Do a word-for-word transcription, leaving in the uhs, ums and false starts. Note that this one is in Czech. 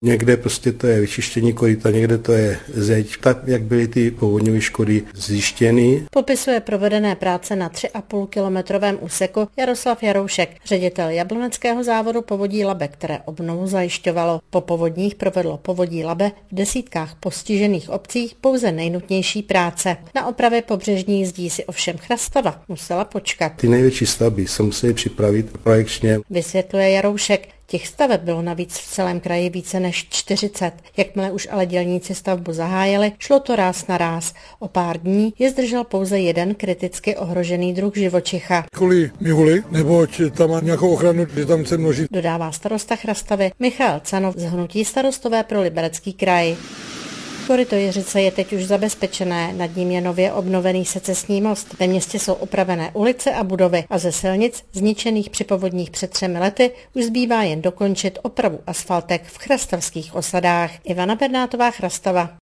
Někde prostě to je vyčištění koryta, někde to je zeď, tak jak byly ty povodňové škody zjištěny. Popisuje provedené práce na tři a půl kilometrovém úseku Jaroslav Jaroušek, ředitel jabloneckého závodu Povodí Labe, které obnovu zajišťovalo. Po povodních provedlo Povodí Labe v desítkách postižených obcích pouze nejnutnější práce. Na opravě pobřežní zdí si ovšem Chrastava musela počkat. Ty největší stavby se museli připravit projekčně. Vysvětluje Jaroušek. Těch staveb bylo navíc v celém kraji více než čtyřicet. Jakmile už ale dělníci stavbu zahájili, šlo to ráz na ráz. O pár dní je zdržel pouze jeden kriticky ohrožený druh živočicha. Kvůli mihuli, neboť tam má nějakou ochranu, že tam se množí. Dodává starosta Chrastavy Michal Canov z hnutí Starostové pro Liberecký kraj. Koryto Jiřice je teď už zabezpečené, nad ním je nově obnovený secesní most. Ve městě jsou opravené ulice a budovy a ze silnic, zničených při povodních před třemi lety, už zbývá jen dokončit opravu asfaltek v chrastavských osadách. Ivana Bernátová, Chrastava.